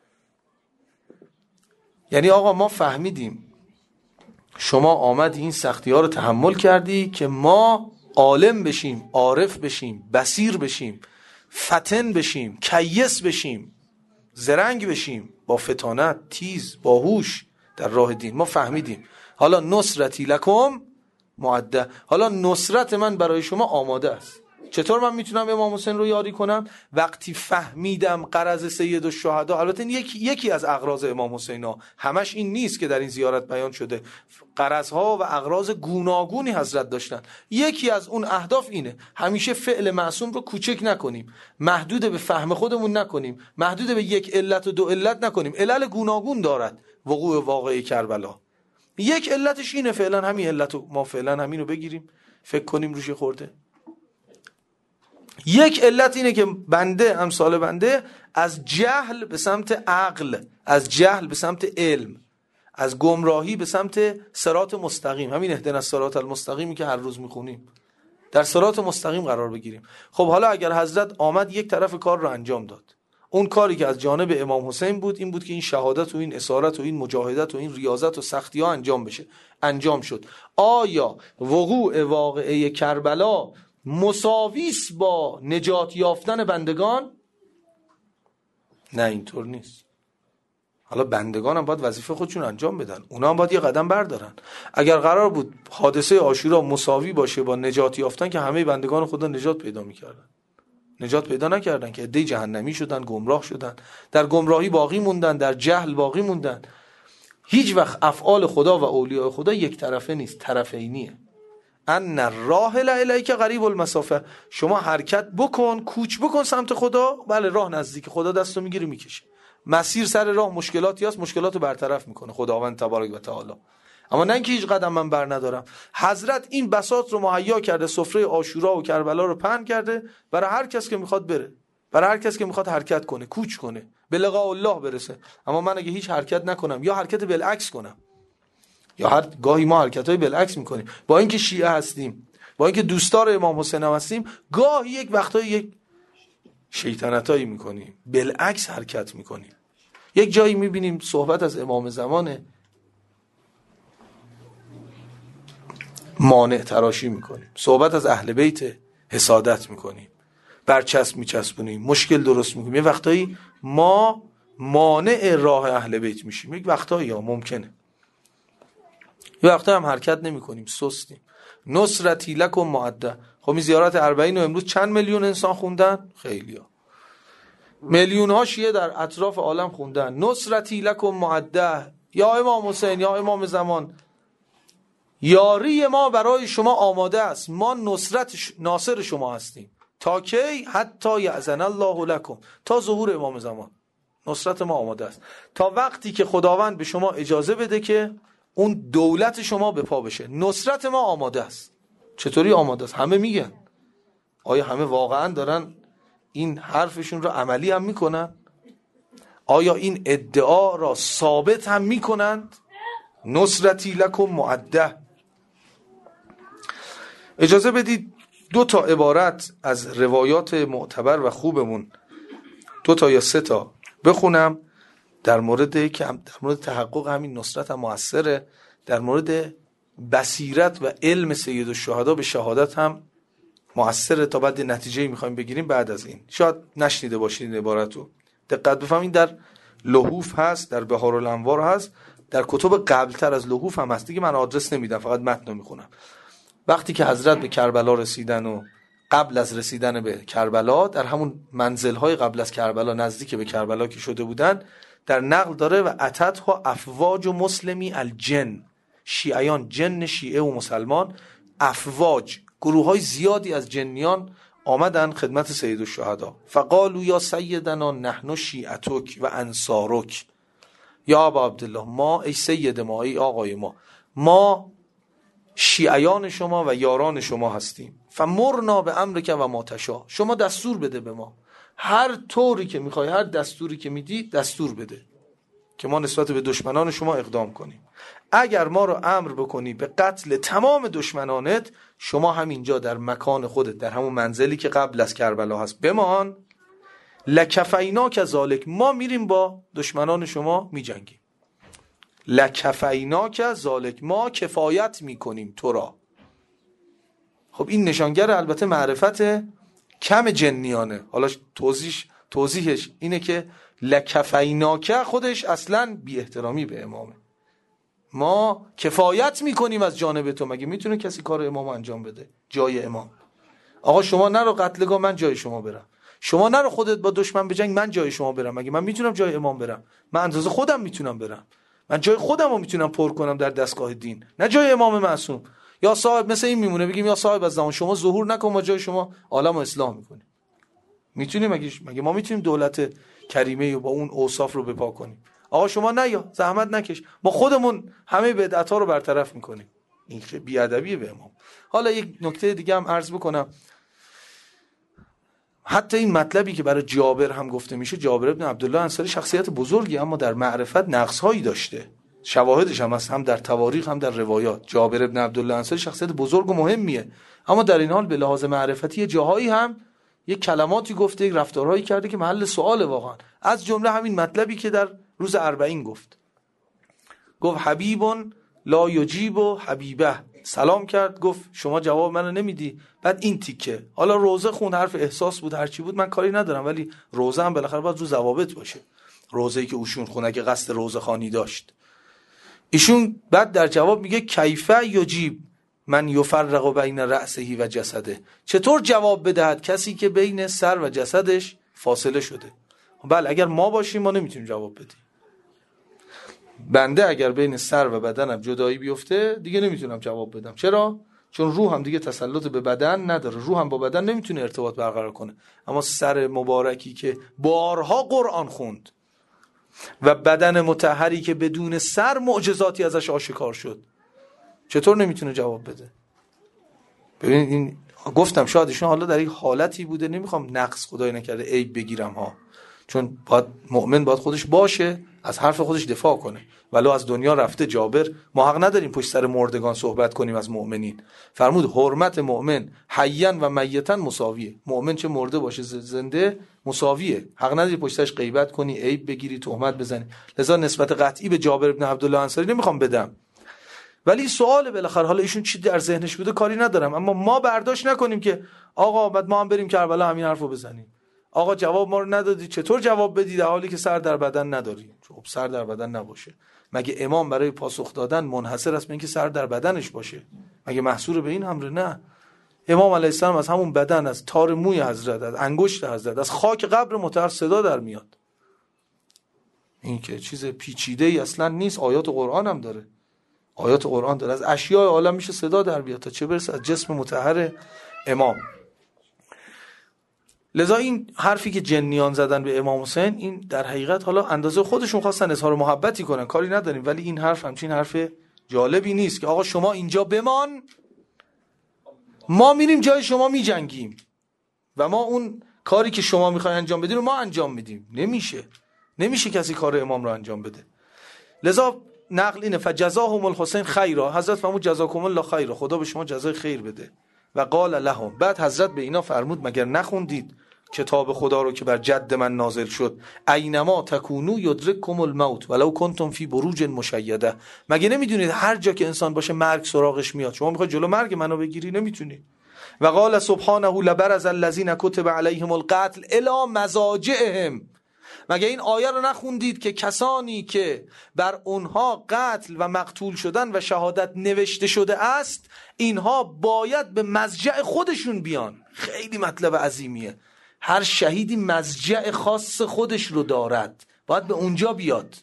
یعنی آقا ما فهمیدیم شما آمدی این سختی ها رو تحمل کردی که ما عالم بشیم، عارف بشیم، بصیر بشیم، فتن بشیم، کیس بشیم، زرنگ بشیم، با فتانت، تیز، باهوش در راه دین. ما فهمیدیم. حالا نصرتی لکم معده. حالا نصرت من برای شما آماده است. چطور من میتونم امام حسین رو یاری کنم؟ وقتی فهمیدم غرض سید الشهدا، البته یکی از اغراض امام حسین ها، همش این نیست که در این زیارت بیان شده، غرضها و اغراض گوناگونی حضرت داشتن. یکی از اون اهداف اینه همیشه فعل معصوم رو کوچک نکنیم، محدود به فهم خودمون نکنیم، محدود به یک علت و دو علت نکنیم. علل گوناگون دارد وقوع واقعه کربلا. یک علتش اینه، فعلا همین علتو ما فعلا همین رو بگیریم، فکر کنیم روش خورده. یک علت اینه که بنده، امثال بنده، از جهل به سمت عقل، از جهل به سمت علم، از گمراهی به سمت صراط مستقیم، همین اهدنا الصراط المستقیمی که هر روز میخونیم، در صراط مستقیم قرار بگیریم. خب حالا اگر حضرت آمد یک طرف کار رو انجام داد، اون کاری که از جانب امام حسین بود این بود که این شهادت و این اسارت و این مجاهدت و این ریاضت و سختی ها انجام بشه، انجام شد. آیا وقوع واقعه کربلا مساویس با نجات یافتن بندگان؟ نه، اینطور نیست. حالا بندگان هم باید وظیفه خودشون انجام بدن، اونا هم باید یه قدم بردارن. اگر قرار بود حادثه عاشورا مساوی باشه با نجات یافتن که همه بندگان خدا نجات پیدا میکردن، نجات پیدا نکردن که عده جهنمی شدن، گمراه شدن، در گمراهی باقی موندن، در جهل باقی موندن. هیچ وقت افعال خدا و اولیاء خدا یک طرفه نیست، طرفینیه. ان الراحل الیک قریب المسافه، شما حرکت بکن، کوچ بکن سمت خدا، بله راه نزدیک، خدا دستو میگیره میکشه. مسیر سر راه مشکلاتی هست، مشکلاتو برطرف میکنه خداوند تبارک و تعالی. اما نه اینکه هیچ قدم من بر ندارم. حضرت این بساط رو مهیا کرده، سفره عاشورا و کربلا رو پهن کرده برای هر کس که میخواد بره، برای هر کس که میخواد حرکت کنه، کوچ کنه، به لقاء الله برسه. اما من اگه هیچ حرکت نکنم یا حرکت بالعکس کنم، یا هر گاهی ما حرکتای بالعکس میکنیم، با اینکه شیعه هستیم، با اینکه دوستدار امام حسین هم هستیم، گاهی یک وقتایی یک شیطنتایی میکنیم، بالعکس حرکت میکنیم. یک جایی میبینیم صحبت از امام زمانه، مانع تراشی میکنیم، صحبت از اهل بیت حسادت میکنیم، برچسب میچسبونیم، مشکل درست میکنیم. یه وقتایی ما مانع راه اهل بیت میشیم، یک وقتایی ها ممکنه، یه وقتا هم حرکت نمی کنیم، سستیم. نصرتی لکم معده. خب این زیارت 40 امروز چند میلیون انسان خوندن؟ خیلی ها، میلیون ها شیعه در اطراف عالم خوندن نصرتی لکم معده، یا امام حسین، یا امام زمان، یاری ما برای شما آماده است، ما ناصر شما هستیم. تا کی؟ حتی یأذن الله لکم، تا ظهور امام زمان نصرت ما آماده است، تا وقتی که خداوند به شما اجازه بده که اون دولت شما به پا بشه. نصرت ما آماده است. چطوری آماده است؟ همه میگن. آیا همه واقعا دارن این حرفشون رو عملی هم میکنن؟ آیا این ادعا را ثابت هم میکنند؟ نصرتی لکم معده. اجازه بدید 2 تا عبارت از روایات معتبر و خوبمون، 2 تا یا 3 تا بخونم در مورد تحقق همین نصرت هم مؤثره، در مورد بصیرت و علم سید الشهدا به شهادت هم مؤثره. تا بعد نتیجه میخوایم بگیریم بعد از این. شاید نشنیده باشید این عبارتو، دقت بفهمید. در لحوف هست، در بهارالانوار هست، در کتب قبلتر از لحوف هم هست. دیگه من آدرس نمیدم، فقط متن میخونم. وقتی که حضرت به کربلا رسیدن و قبل از رسیدن به کربلا، در همون منزل‌های قبل از کربلا نزدیک به کربلا که شده بودن، در نقل داره و اتتها افواج و مسلمی الجن، شیعیان، جن شیعه و مسلمان، افواج، گروه‌های زیادی از جنیان آمدن خدمت سید الشهدا. فقالوا یا سیدنا نحن شیعتک و انصارک، یا ابا عبدالله، ما ای سید ما، ای آقای ما شیعیان شما و یاران شما هستیم. فمرنا به امرک و ما تشاء، شما دستور بده به ما، هر طوری که میخوای، هر دستوری که میدی دستور بده که ما نسبت به دشمنان شما اقدام کنیم. اگر ما رو امر بکنی به قتل تمام دشمنانت، شما همینجا در مکان خودت، در همون منزلی که قبل از کربلا هست بمان. لکفیناک ذالک، ما میریم با دشمنان شما میجنگیم. لکفیناک ذالک، ما کفایت میکنیم تو را. خب این نشانگر البته معرفت کم جنیانه. حالا توضیحش اینه که لکفیناک خودش اصلا بی احترامی به امامه. ما کفایت میکنیم از جانب تو. مگه میتونه کسی کار امام انجام بده جای امام؟ آقا شما نرو قتلگاه، من جای شما برم. شما نرو خودت با دشمن بجنگ، من جای شما برم. مگه من میتونم جای امام برم؟ من اندازه خودم میتونم برم. من جای خودم رو میتونم پر کنم در دستگاه دین، نه جای امام معصوم. یا صاحب مثل این میمونه بگیم یا صاحب از زمان شما ظهور نکن، ما جای شما عالم رو اصلاح میکنیم. میتونیم؟ مگه ما میتونیم دولت کریمه با اون اوصاف رو بپا کنیم؟ آقا شما نیا، زحمت نکش، ما خودمون همه بدعت‌ها رو برطرف میکنیم. این که بیادبیه به امام. حالا یک نکته دیگه هم عرض بکنم. حتی این مطلبی که برای جابر هم گفته میشه، جابر ابن عبدالله انصاری شخصیت بزرگی اما در معرفت نقص‌هایی داشته. شواهدش هم هست، هم در تواریخ هم در روایات. جابر ابن عبدالله انصاری شخصیت بزرگ و مهمیه، اما در این حال به لحاظ معرفتی جاهایی هم یک کلماتی گفته، یک رفتارهایی کرده که محل سؤاله واقعا. از جمله همین مطلبی که در روز 40 گفت حبیبون لا یجیب و حبیبه، سلام کرد گفت شما جواب منو نمیدی. بعد این تیکه، حالا روزه خون، حرف احساس بود، هرچی بود من کاری ندارم، ولی روزه هم بالاخره باید رو ضوابط باشه. روزه‌ای که اوشون خونه که قصد روزه خانی داشت. ایشون بعد در جواب میگه کیفه یجیب من یفرق بین رأسه و جسده، چطور جواب بدهد کسی که بین سر و جسدش فاصله شده؟ بله اگر ما باشیم ما نمیتونیم جواب بدیم. بنده اگر بین سر و بدنم جدایی بیفته دیگه نمیتونم جواب بدم. چرا؟ چون روح هم دیگه تسلط به بدن نداره، روح هم با بدن نمیتونه ارتباط برقرار کنه. اما سر مبارکی که بارها قرآن خوند و بدن مطهری که بدون سر معجزاتی ازش آشکار شد، چطور نمیتونه جواب بده؟ ببینید این گفتم شاید ایشون حالا در این حالتی بوده، نمیخوام نقص خدای نکرده عیب بگیرم ها، چون مؤمن باید خودش باشه، از حرف خودش دفاع کنه. ولو از دنیا رفته جابر، ما حق نداریم پشت سر مردگان صحبت کنیم از مؤمنین. فرمود حرمت مؤمن حیاً و میتاً مساویه. مؤمن چه مرده باشه زنده مساویه، حق نداری پشتش غیبت کنی، عیب بگیری، تهمت بزنی. لذا نسبت قطعی به جابر بن عبدالله انصاری نمیخوام بدم، ولی سوال بالاخره حالا ایشون چی در ذهنش بوده کاری ندارم، اما ما برداشت نکنیم که آقا بعد ما هم بریم کربلا همین حرفو بزنیم. آقا جواب ما رو ندادی، چطور جواب بدی در حالی که سر در بدن نداری؟ خب سر در بدن نباشه. مگه امام برای پاسخ دادن منحصر است به اینکه سر در بدنش باشه؟ مگه محصور به این امر؟ نه، امام علیه السلام از همون بدن، از تار موی حضرت، از انگشت حضرت، از خاک قبر مطهر صدا در میاد. این که چیز پیچیده ای اصلا نیست، آیات قرآن هم داره. آیات قرآن داره، از اشیاء عالم میشه صدا در بیاد، تا چه برسه از جسم مطهر امام. لذا این حرفی که جنیان زدن به امام حسین، این در حقیقت حالا اندازه خودشون خواستن اظهار محبتی کنن، کاری نداریم، ولی این حرف همچین حرف جالبی نیست که آقا شما اینجا بمان، ما میریم جای شما میجنگیم و ما اون کاری که شما میخواین انجام بدین رو ما انجام میدیم. نمیشه کسی کار امام رو انجام بده. لذا نقل اینه فجزاهم الحسین خیرا، حضرت فرمود جزاکم الله خیرا، خدا به شما جزای خیر بده. و قال لهم، بعد حضرت به اینا فرمود مگر نخوندید کتاب خدا رو که بر جد من نازل شد، اینما تکونو یدرککم الموت ولو کنتم فی بروج مشیده؟ مگه نمیدونید هر جا که انسان باشه مرگ سراغش میاد؟ شما میخواید جلو مرگ منو بگیری؟ نمیتونی. و قال سبحانه لبرز الذین کتب علیهم القتل الی مضاجعهم، مگه این آیه رو نخوندید که کسانی که بر اونها قتل و مقتول شدن و شهادت نوشته شده است، اینها باید به مضجع خودشون بیان. خیلی مطلب عظیمیه. هر شهیدی مضجع خاص خودش رو دارد، باید به اونجا بیاد.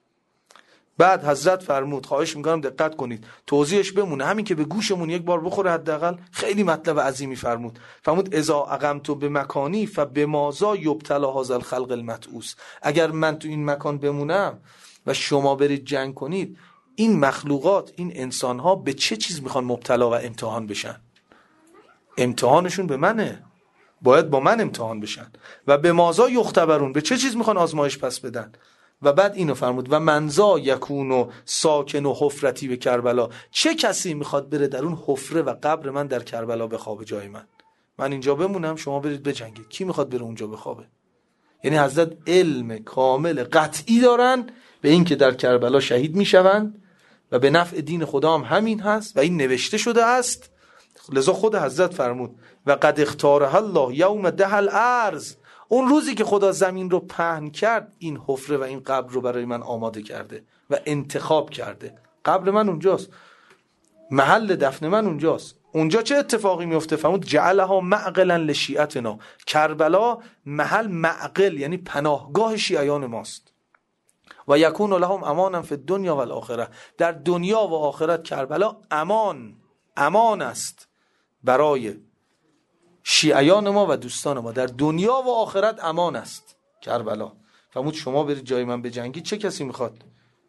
بعد حضرت فرمود، خواهش میکنم دقت کنید توضیحش بمونه، همین که به گوشمون یک بار بخوره حداقل. خیلی مطلب عظیمی فرمود اذا اقمت بمکانی فبماذا یبتلی هذا الخلق المتعوس، اگر من تو این مکان بمونم و شما برید جنگ کنید، این مخلوقات، این انسانها به چه چیز میخوان مبتلا و امتحان بشن؟ امتحانشون به منه، باید با من امتحان بشن. و به ماذا یختبرون، به چه چیز میخوان آزمایش پس بدن؟ و بعد اینو فرمود و منزا یکونو ساکن و حفرتی به کربلا، چه کسی میخواد بره در اون حفره و قبر من در کربلا بخوابه جای من اینجا بمونم شما برید بجنگید؟ کی میخواد بره اونجا بخوابه؟ یعنی حضرت علم کامل قطعی دارن به این که در کربلا شهید میشوند و به نفع دین خدا هم همین هست و این نوشته شده است. لذا خود حضرت فرمود و قد اختارها الله یوم ده الارض، اون روزی که خدا زمین رو پهن کرد، این حفره و این قبر رو برای من آماده کرده و انتخاب کرده. قبر من اونجاست، محل دفن من اونجاست. اونجا چه اتفاقی میفته؟ فرمود جعلها معقلا لشیعتنا، کربلا محل معقل یعنی پناهگاه شیعیان ماست. و یکون لهم امانا فی الدنیا و الاخره، در دنیا و آخرت کربلا امان است برای شیعیان ما و دوستان ما. در دنیا و آخرت امان است کربلا. فرمود شما برید جای من بجنگید، چه کسی میخواد؟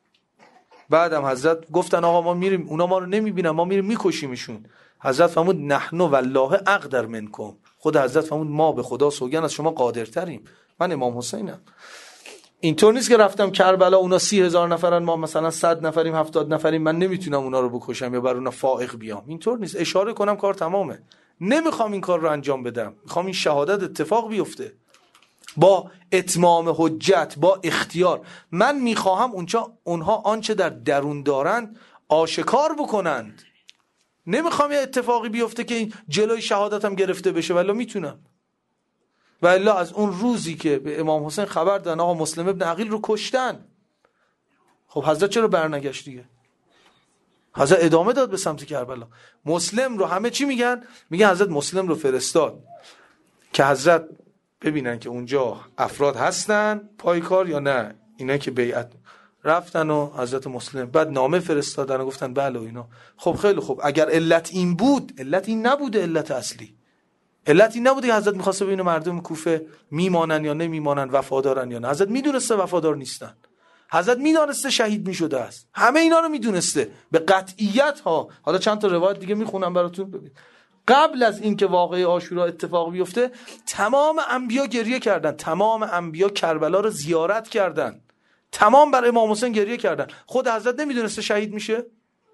بعدم حضرت گفتن آقا ما میریم، اونا ما رو نمیبینن، ما میریم میکشیمشون. حضرت فرمود نحن والله اقدر منکم، خود حضرت فرمود ما به خدا سوگند از شما قادرتریم. من امام حسینم. اینطور نیست که رفتم کربلا اونا 30,000 نفرن ما مثلا 100 نفریم 70 نفریم من نمیتونم اونا رو بکشم یا بر اونا فائق بیام. اینطور نیست، اشاره کنم کار تمامه. نمیخوام این کار رو انجام بدم، میخوام این شهادت اتفاق بیفته با اتمام حجت، با اختیار. من میخواهم اونها آنچه در درون دارند آشکار بکنند. نمیخوام یه اتفاقی بیفته که این جلوی شهادتم گرفته بشه، ولی میتونم. و الا از اون روزی که به امام حسین خبر دادن آقا مسلم ابن عقیل رو کشتن، خب حضرت چرا برنگشت دیگه؟ حضرت ادامه داد به سمت کربلا. مسلم رو همه چی میگن حضرت مسلم رو فرستاد که حضرت ببینن که اونجا افراد هستن پایکار یا نه. اینا که بیعت رفتن و حضرت مسلم بعد نامه فرستادن و گفتن بله و اینا. خب خیلی خوب، اگر علت این بود، علت این نبوده، علت اصلی علت این نبوده که حضرت میخواسته ببینه مردم کوفه میمانن یا نمیمانن، وفادارن یا نه. حضرت میدونسته وفادار نیستن، حضرت میدونسته شهید میشده است، همه اینا رو میدونسته به قطعیت ها. حالا چند تا روایت دیگه میخونم براتون ببین. قبل از اینکه واقعه عاشورا اتفاق بیفته تمام انبیا گریه کردن، تمام انبیا کربلا رو زیارت کردن، تمام بر امام حسین گریه کردن. خود حضرت نمیدونسته شهید میشه؟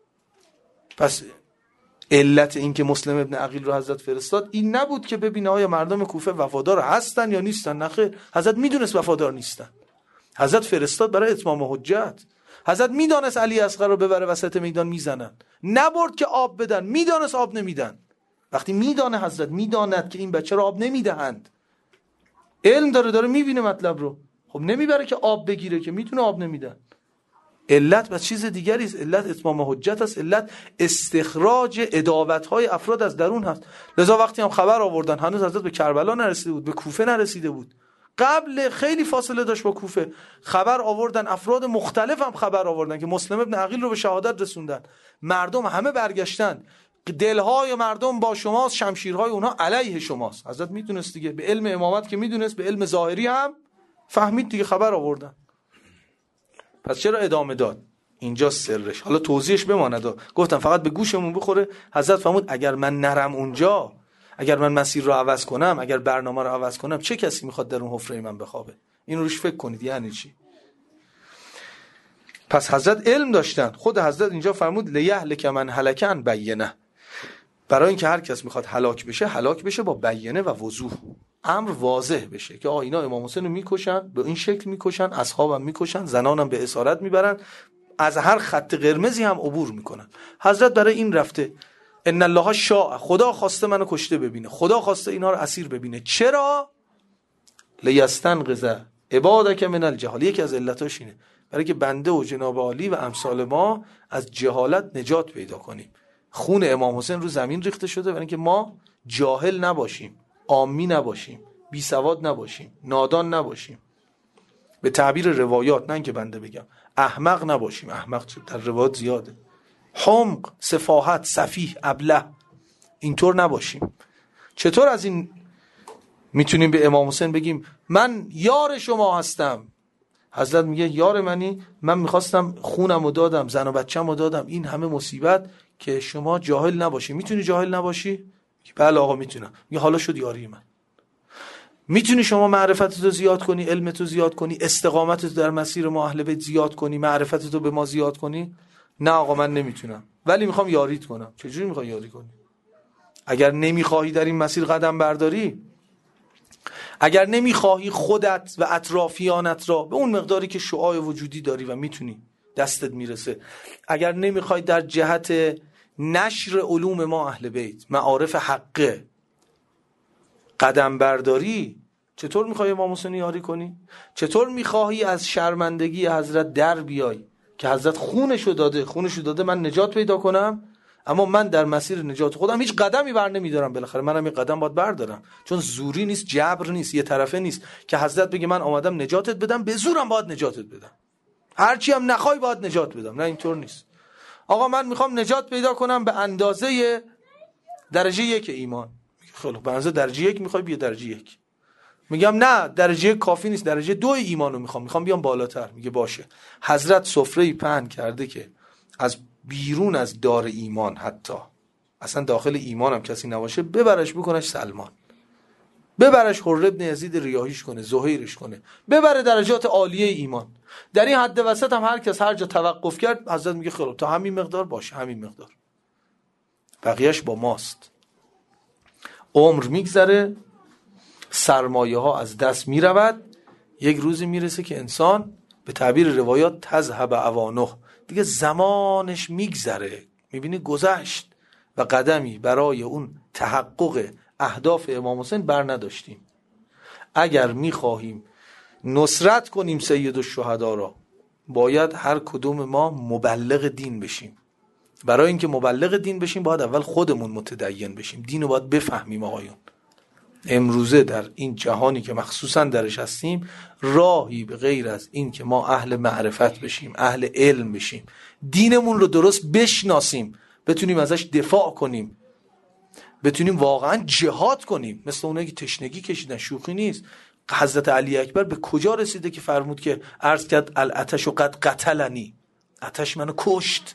پس علت این که مسلم ابن عقیل رو حضرت فرستاد این نبود که ببینه آیا مردم کوفه وفادار هستن یا نیستن. نخیر، حضرت میدونست وفادار نیستن. حضرت فرستاد برای اتمام حجت. حضرت میدونست علی اصغر رو ببره وسط میدان میزنن، نبرد که آب بدن، میدونست آب نمیدن. وقتی میدانه حضرت میداند که این بچه رو آب نمیدهند، علم داره میبینه مطلب رو، خب نمیبره که آب بگیره که میتونه آب نمیدن. علت بس چیز دیگری است، علت اتمام حجت است، علت استخراج عداوت‌های افراد از درون هست. لذا وقتی هم خبر آوردن هنوز حضرت به کربلا نرسیده بود، به کوفه نرسیده بود، قبل خیلی فاصله داشت با کوفه. خبر آوردن، افراد مختلف هم خبر آوردن که مسلم ابن عقیل رو به شهادت رسوندن. مردم همه برگشتن، دلهای مردم با شماست، شمشیرهای اونها علیه شماست. حضرت میدونست دیگه، به علم امامت که میدونست، به علم ظاهری هم فهمید دیگه، خبر آوردن. پس چرا ادامه داد؟ اینجا سرش. حالا توضیحش بماند، گفتم فقط به گوشمون بخوره. حضرت فرمود اگر من نرم اونجا، اگر من مسیر رو عوض کنم، اگر برنامه رو عوض کنم، چه کسی میخواد در اون حفره من بخوابه؟ این روش فکر کنید یعنی چی. پس حضرت علم داشتن. خود حضرت اینجا فرمود لیهلک من هلک عن بینه، برای اینکه هر کس میخواد هلاک بشه با بینه و وضوح، امر واضح بشه که آقا اینا امام حسین رو میکشن، به این شکل میکشن، اصحابم میکشن، زنانم به اسارت میبرن، از هر خط قرمزی هم عبور میکنن. حضرت برای این رفته. ان الله شاء، خدا خواسته منو کشته ببینه، خدا خواسته اینا رو اسیر ببینه. چرا؟ لیستنقذ عبادک من الجهال. یکی از علتاش اینه، برای که بنده و جناب عالی و امثال ما از جهالت نجات پیدا کنیم. خون امام حسین رو زمین ریخته شده برای اینکه ما جاهل نباشیم، عامی نباشیم، بی سواد نباشیم، نادان نباشیم، به تعبیر روایات، نه اینکه بنده بگم، احمق نباشیم. احمق در روایات زیاده، حمق، سفاهت، سفیه، ابله، اینطور نباشیم. چطور از این میتونیم به امام حسین بگیم من یار شما هستم؟ حضرت میگه یار منی؟ من میخواستم خونم رو دادم، زن و بچم رو دادم، این همه مصیبت که شما جاهل نباشی. میتونی جاهل نباشی؟ بله آقا میتونم. میگه حالا شد یاری من. میتونی شما معرفتتو زیاد کنی، علمتو زیاد کنی، استقامتتو در مسیر ما اهل بیت زیاد کنی، معرفتتو به ما زیاد کنی؟ نه آقا من نمیتونم، ولی میخوام یاریت کنم. چجوری میخوای یاری کنی؟ اگر نمیخواهی در این مسیر قدم برداری، اگر نمیخواهی خودت و اطرافیانت را به اون مقداری که شعاع وجودی داری و میتونی دستت میرسه، اگر نمیخوای در جهت نشر علوم ما اهل بیت، معارف حقه قدم برداری، چطور میخوای امام حسین یاری کنی؟ چطور میخواهی از شرمندگی حضرت در بیای که حضرت خونشو داده من نجات پیدا کنم، اما من در مسیر نجات خودم هیچ قدمی بر نمیدارم. بالاخره منم یه قدم باید بردارم، چون زوری نیست، جبر نیست، یه طرفه نیست که حضرت بگه من آمدم نجاتت بدم به زورم باید نجاتت بدم، هرچی هم نخوای باید نجات بدم. نه، اینطور نیست. آقا من میخوام نجات پیدا کنم به اندازه درجه 1 ایمان. خیلی به اندازه درجه 1 میخوای بیا درجه 1. میگم نه درجه کافی نیست، درجه 2 ایمانو میخوام بیام بالاتر. میگه باشه. حضرت سفره‌ای پهن کرده که از بیرون از دار ایمان، حتی اصلا داخل ایمان هم کسی نباشه، ببرش بکنش سلمان، ببرش حر ابن یزید ریاحیش کنه، زهیرش کنه، ببره درجات عالیه ایمان. در این حد وسط هم هر کس هر جا توقف کرد، حضرت میگه خیلی تا همین مقدار باشه، همین مقدار، بقیهش با ماست. عمر میگذره، سرمایه ها از دست میرود، یک روزی میرسه که انسان به تعبیر روایات تذهب اوانه، دیگه زمانش میگذره، میبینی گذشت و قدمی برای اون تحقق اهداف امام حسین بر نداشتیم. اگر میخواهیم نصرت کنیم سید الشهدا را، باید هر کدوم ما مبلغ دین بشیم. برای اینکه مبلغ دین بشیم باید اول خودمون متدین بشیم، دین رو باید بفهمیم. آقایون امروزه در این جهانی که مخصوصا درش هستیم، راهی به غیر از این که ما اهل معرفت بشیم، اهل علم بشیم، دینمون رو درست بشناسیم، بتونیم ازش دفاع کنیم، بتونیم واقعا جهاد کنیم، مثل اونایی که تشنگی کشیدن، شوخی نیست. حضرت علی اکبر به کجا رسیده که فرمود که عرض کرد العطش و قد قتلنی، آتش منو کشت،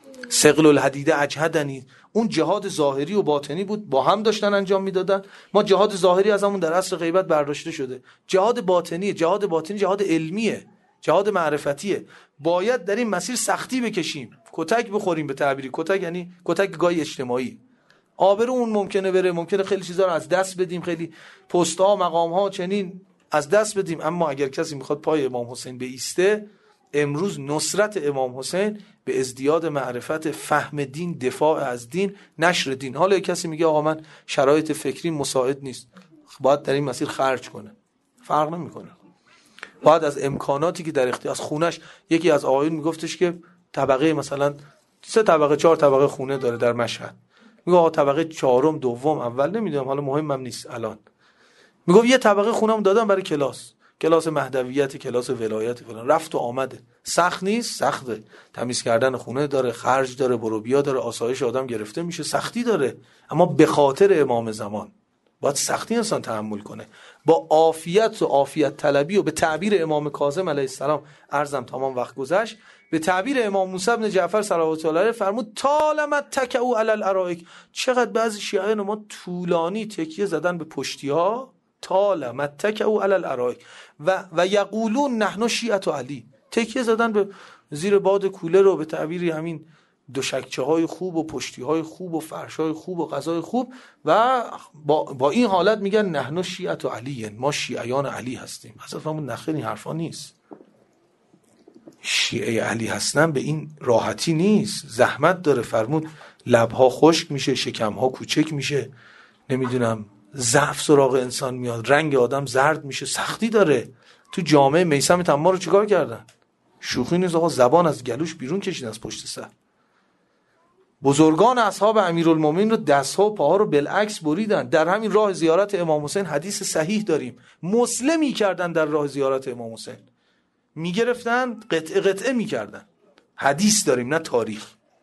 ثقل الحدید اجهدنی. اون جهاد ظاهری و باطنی بود، با هم داشتن انجام میدادن. ما جهاد ظاهری از همون در عصر غیبت برداشته شده، جهاد باطنی جهاد علمیه، جهاد معرفتیه. باید در این مسیر سختی بکشیم، کتک بخوریم، به تعبیری کتک یعنی کتک گای اجتماعی. آبرو اون ممکنه بره، ممکنه خیلی چیزا رو از دست بدیم، خیلی پست ها، مقام ها چنین از دست بدیم، اما اگر کسی میخواد پای امام حسین بایسته، امروز نصرت امام حسین به ازدیاد معرفت، فهم دین، دفاع از دین، نشر دین. حالا کسی میگه آقا من شرایط فکری مساعد نیست، باید در این مسیر خرج کنه، فرق نمیکنه. باید از امکاناتی که در اختیار، از خونش، یکی از آقایون میگفتش که طبقه مثلا 3 طبقه 4 طبقه خونه داره در مشهد، میگه آقا طبقه 4م دوم اول نمیدونم، حالا مهمم نیست الان، میگه یه طبقه خونم دادم برای کلاس مهدویت، کلاس ولایت فلان، رفت و آمده. سخت نیست؟ سخته. تمیز کردن خونه داره، خرج داره، برو بیا داره، آسایش آدم گرفته میشه، سختی داره. اما به خاطر امام زمان باید سختی انسان تحمل کنه، با عافیت و عافیت طلبی و به تعبیر امام کاظم علیه السلام، عرضم تمام وقت گذشت، به تعبیر امام موسی بن جعفر صلوات الله علیه فرمود طالما تکئوا علی الارائک، چقدر بعضی شیعیان ما طولانی تکیه زدن به پشتی ها، طالما تکئوا علی الارائک و یقولون نحن شیعة علی، تکیه زدن به زیر باد کوله رو، به تعبیری همین دوشکچه های خوب و پشتی های خوب و فرش های خوب و غذای خوب، و با این حالت میگن نحن شیعة علی، ما شیعیان علی هستیم. اصلا فهمون نخیر این حرفا نیست. شیعه علی هستن به این راحتی نیست، زحمت داره. فرمود لبها خشک میشه، شکمها کوچک میشه، نمیدونم ضعف سراغ انسان میاد، رنگ آدم زرد میشه، سختی داره. تو جامعه میثم تمار رو چیکار کردن؟ شوخی نیست آقا، زبان از گلوش بیرون کشیدن از پشت سر. بزرگان اصحاب امیرالمومنین رو دستها و پاها رو بالعکس بریدن. در همین راه زیارت امام حسین حدیث صحیح داریم، مسلمی کردن در راه زیارت امام حسین، میگرفتن قطعه قطعه میکردن. حدیث داریم نه تاریخ.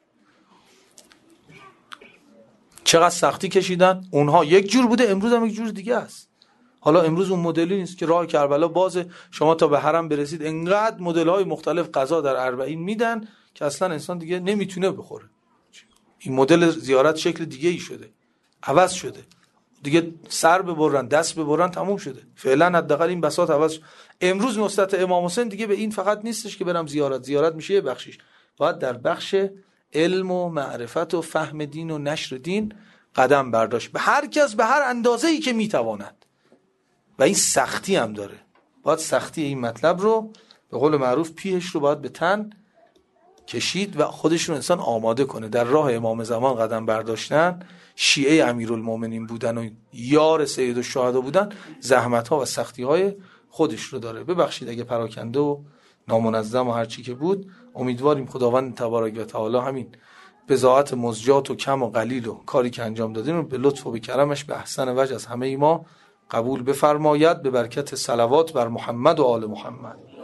چقدر سختی کشیدن. اونها یک جور بوده، امروز هم یک جور دیگه است. حالا امروز اون مدلی نیست که راه کربلا بازه، شما تا به حرم برسید انقدر مدل‌های مختلف غذا در 40 میدن که اصلا انسان دیگه نمیتونه بخوره. این مدل زیارت شکل دیگه ای شده، عوض شده دیگه. سر ببرن، دست ببرن، تموم شده. فعلا حداقل این بساط عوض شد. امروز نصرت امام حسین دیگه به این فقط نیستش که برم زیارت میشه یه بخشیش، باید در بخش علم و معرفت و فهم دین و نشر دین قدم برداشت، به هر کس به هر اندازه‌ای که میتواند. و این سختی هم داره، باید سختی این مطلب رو به قول معروف پیهش رو باید به تن کشید و خودش رو انسان آماده کنه. در راه امام زمان قدم برداشتن، شیعه امیرالمومنین بودن و یار سید الشهدا بودن، زحمت‌ها و سختی‌های خودش رو داره. ببخشید اگه پراکنده و نامنظم و هر چی که بود. امیدواریم خداوند تبارک و تعالی همین بضاعت مزجات و کم و قلیل و کاری که انجام دادیم رو به لطف و به کرمش به احسن وجه از همه ما قبول بفرماید، به برکت صلوات بر محمد و آل محمد.